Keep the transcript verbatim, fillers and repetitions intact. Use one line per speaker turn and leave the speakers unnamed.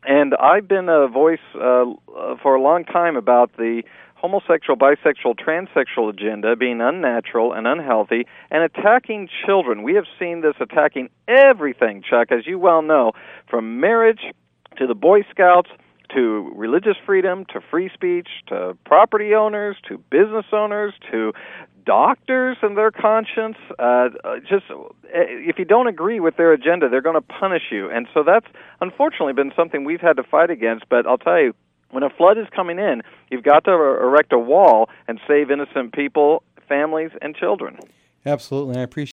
And I've been a voice uh, for a long time about the homosexual, bisexual, transsexual agenda being unnatural and unhealthy and attacking children. We have seen this attacking everything, Chuck, as you well know, from marriage to the Boy Scouts to religious freedom, to free speech, to property owners, to business owners, to doctors and their conscience. Uh, just if you don't agree with their agenda, they're going to punish you. And so that's unfortunately been something we've had to fight against. But I'll tell you, when a flood is coming in, you've got to erect a wall and save innocent people, families, and children.
Absolutely. I appreciate